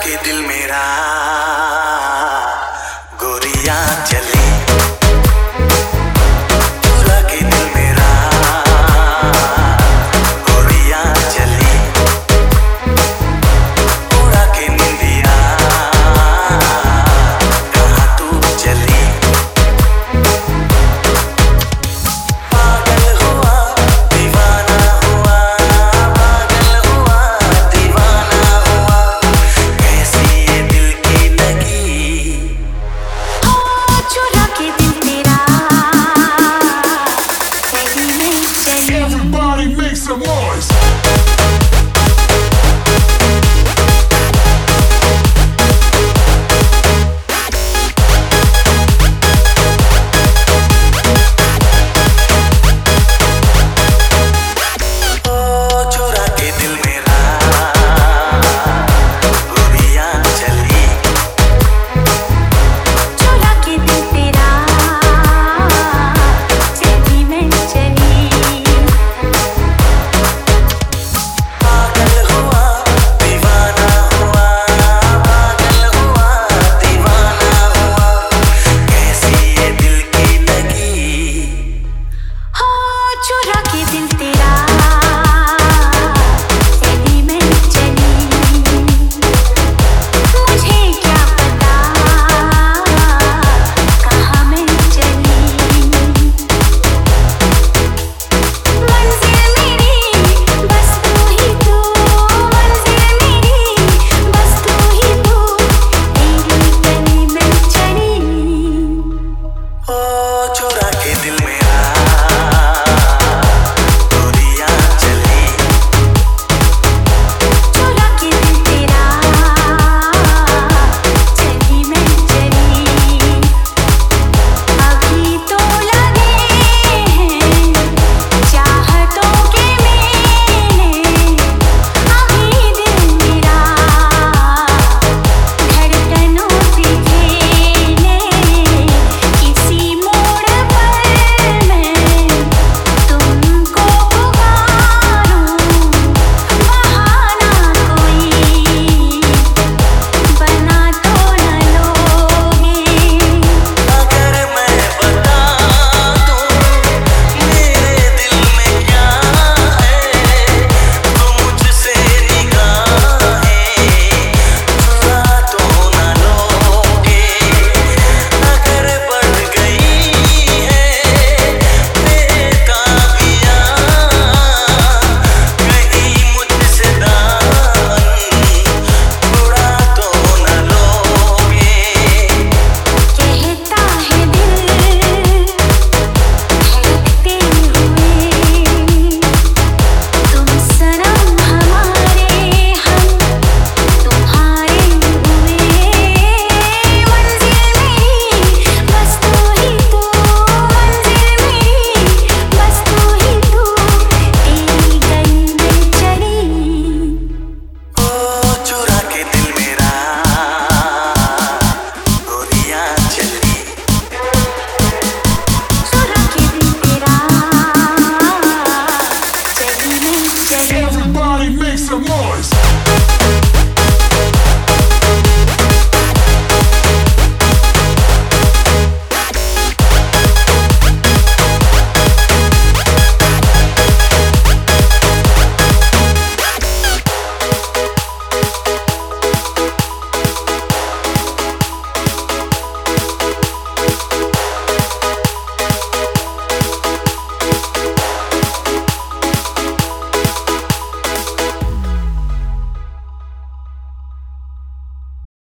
के दिल मेरा गोरिया चली, चुरा के दिल मेरा गोरिया चली, उड़ा के निंदिया कहाँ तू चली। पागल हुआ दीवाना हुआ, पागल हुआ दीवाना हुआ, कैसी ये दिल की लगी। हो चुरा के दिल तेरा चली नहीं चली। Everybody make some noise. ओ चुरा के दिल मेरा गोरिया चली, चुरा के दिल तेरा चली मैं चली। पागल हुआ दीवाना हुआ, पागल हुआ दीवाना हुआ, कैसी ये दिल की लगी। हो चुरा के दिल तेरा चली मैं चली। मुझे क्या पता कहाँ मैं चली। मंजिल मेरी बस तू ही तू, मंजिल मेरी बस तू ही तू, तेरी गली में चली। ओ चुरा के दिल मेरा